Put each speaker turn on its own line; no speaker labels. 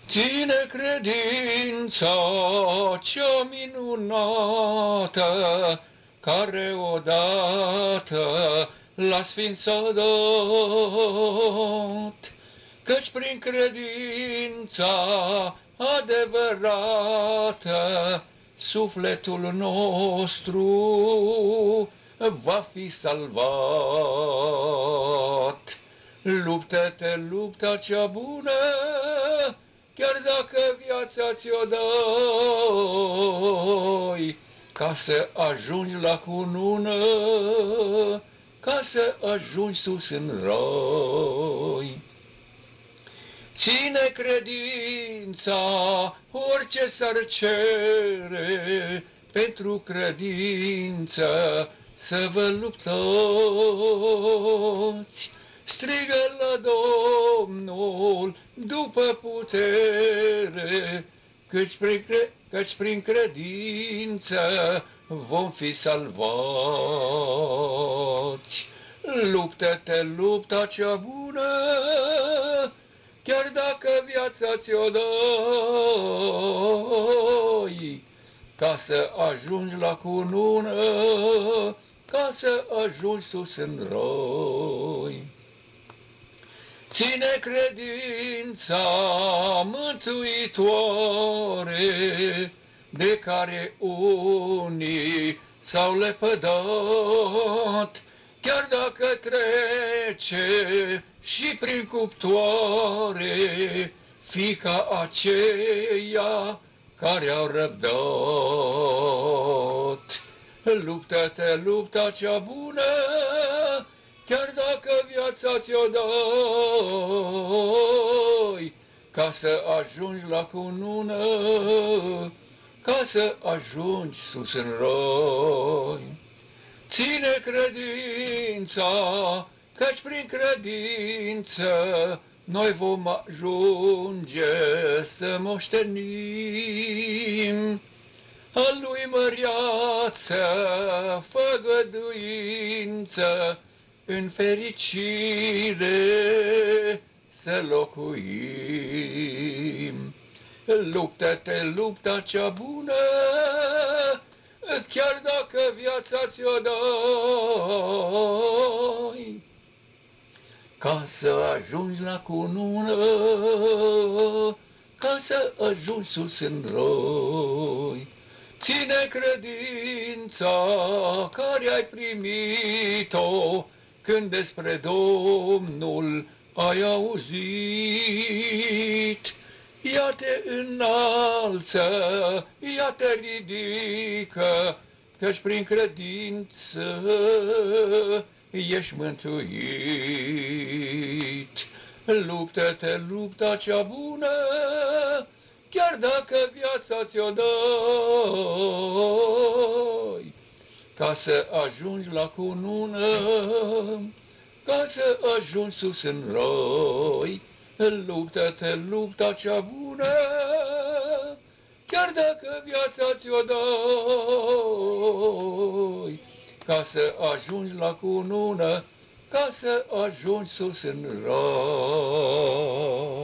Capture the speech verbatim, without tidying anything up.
Ține credința cea minunată, care odată la Sfinț s-a dat, căci prin credința adevărată sufletul nostru va fi salvat. Luptă-te lupta cea bună, chiar dacă viața ți-o dai, ca să ajungi la cunună, ca să ajungi sus în rai. Ține credința, orice s-ar cere, pentru credință să vă luptați. Strigă la Domnul după putere, căci prin, cre- căci prin credință vom fi salvați. Luptă-te lupta cea bună, chiar dacă viața ți-o dai, ca să ajungi la cunună, ca să ajungi sus în rai. Ține credința mântuitoare, de care unii s-au lepădat, chiar dacă trece și prin cuptoare, fiica aceia care au răbdat. Luptă-te lupta cea bună, chiar dacă viața ți-o dai, ca să ajungi la cunună, ca să ajungi sus în rai. Ține credința, căci prin credință noi vom ajunge să moștenim al lui măreață făgăduință, în fericire să locuim. Luptă-te lupta cea bună, chiar dacă viața ți-o dai, ca să ajungi la cunună, ca să ajungi sus în rai. Ține credința care ai primit-o când despre Domnul ai auzit. Ea te înalță, ea te ridică, căci prin credință ești mântuit. Luptă-te lupta cea bună, chiar dacă viața ți-o dai, ca să ajungi la cunună, ca să ajungi sus în rai. Luptă-te lupta cea bună, chiar dacă viața ți-o dai, ca să ajungi la cunună, ca să ajungi sus în rai.